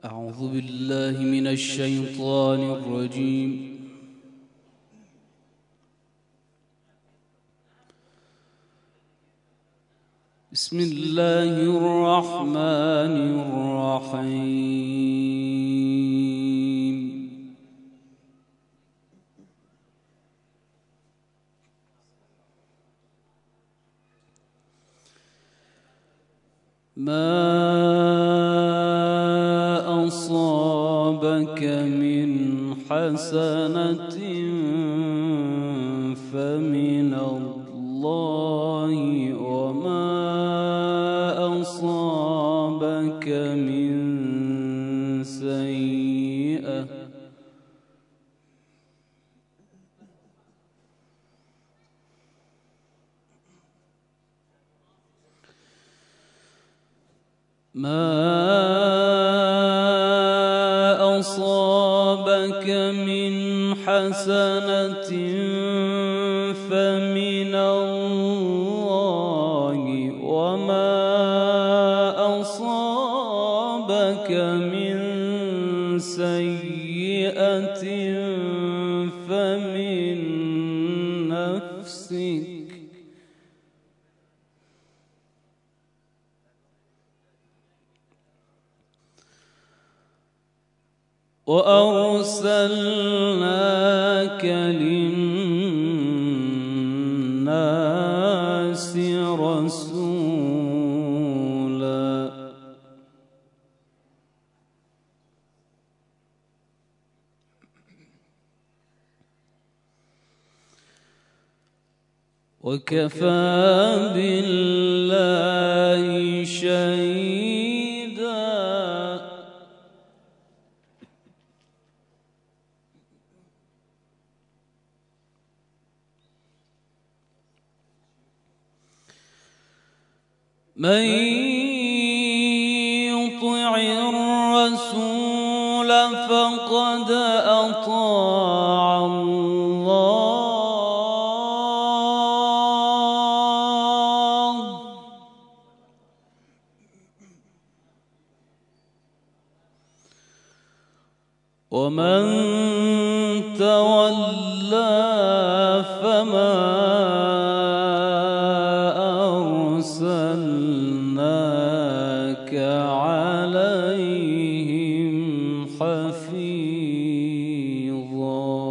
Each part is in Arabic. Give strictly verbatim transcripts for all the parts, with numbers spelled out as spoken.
أعوذ بالله من الشيطان الرجيم. بسم الله الرحمن الرحيم. ما أصابك من حسنة فمن الله، وما أصابك من سيئة ما أصابك من حسنة فمن الله، وما أصابك من سيئة فمن نفسك، وأرسلناك للناس رسولا. وكفى بالله شهيدا. من يطع الرسول فقد أطاع الله، ومن تولى فما أرسلناك عليهم حفيظا.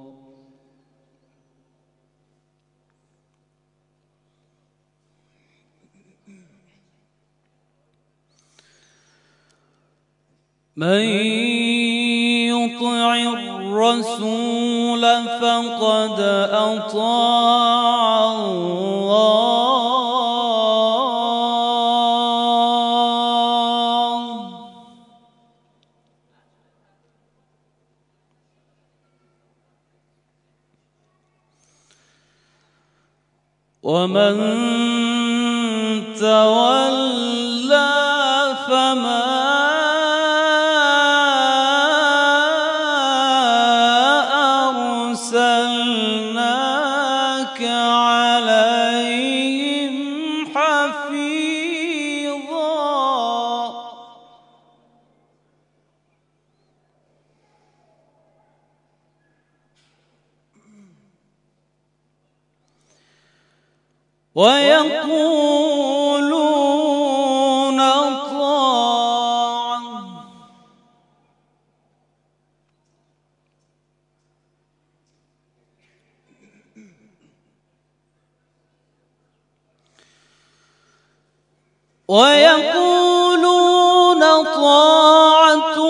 من يطع الرسول فقد أطاع الله، ومن تولى فما أرسلناك عليهم حفيظا. ويقولون طاعة ويقولون طاعة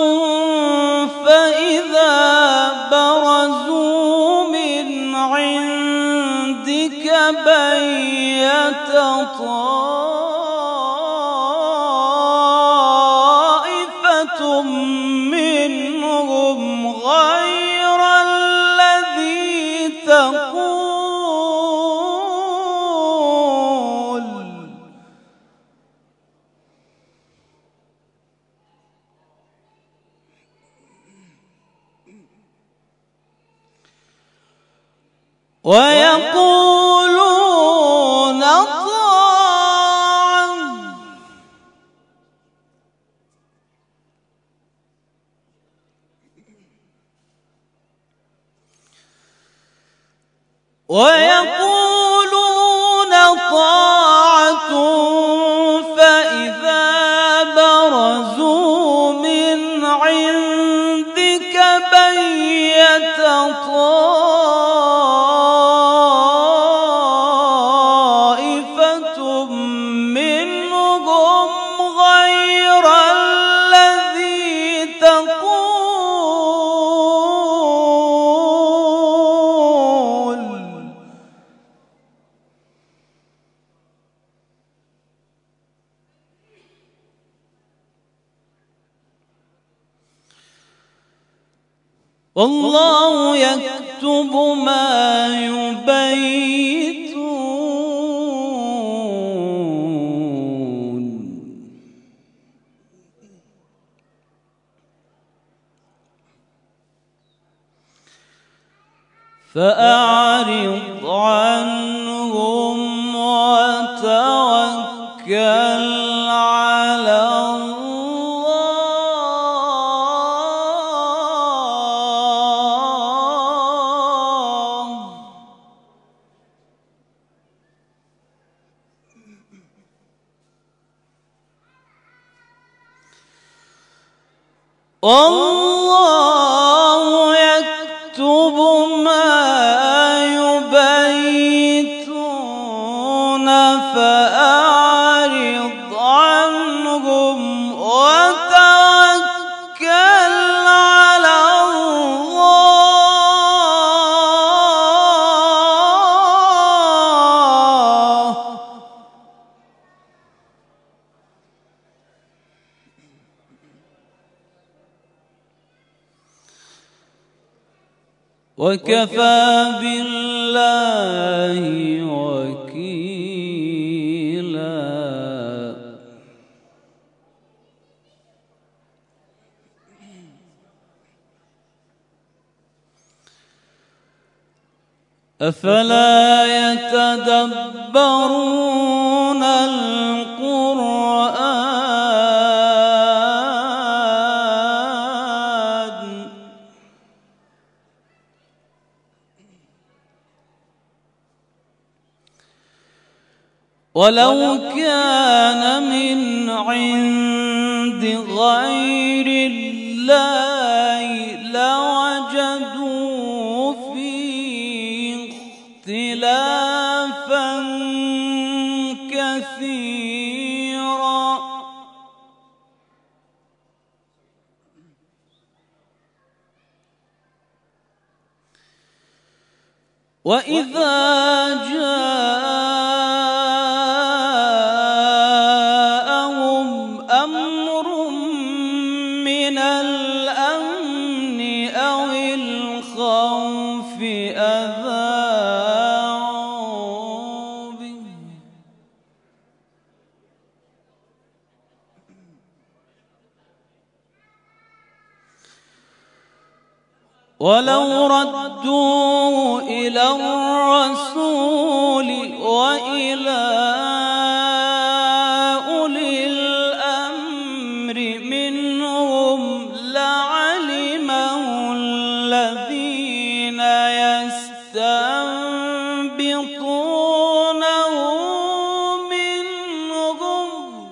فإذا برزوا من عندك بيت طائفة منهم غير الذي تقول، ويقولون طاعة ويقولون طاعة فإذا برزوا من عندك بيت طائفة منهم غير الذي تقول والله يكتب ما يبيتون. فأعرض عنهم وتوكل على الله والله يكتب ما يبيتون. فأعرض عنهم وتوكل على الله وكفى بالله وكيلا. أفلا يتدبرون القرآن ولو كان من عند غير الله لوجدوا فيه اختلافا كثيرا. وإذا جاءهم أمر من الأمن أو الخوف أذاعوا به ولو ردوا إلى الرسول وإلى أولي الأمر منهم لعلمه الذين يستنبطونه منهم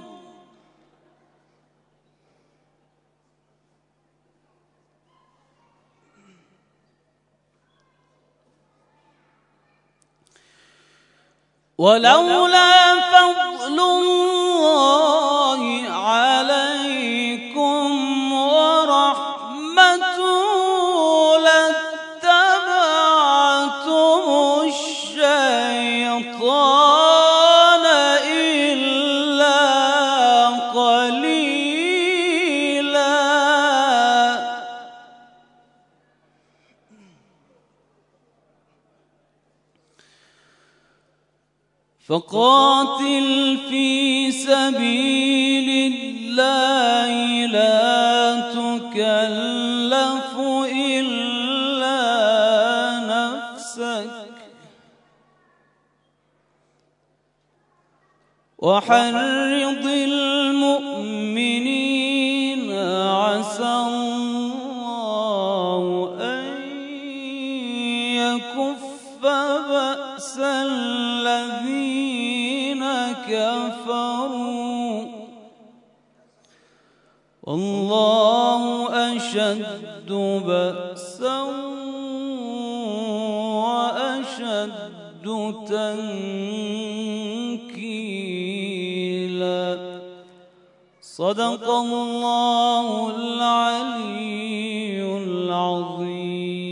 ولولا فضل الله عليكم ورحمته لاتبعتم الشيطان إلا قليلا. فقاتل في سبيل الله لا تكلف إلا نفسك وحرض المؤمنين عسى الله أن يكف بأسهم الذين كفروا والله أشد بأسا وأشد تنكيلا. صدق الله العلي العظيم.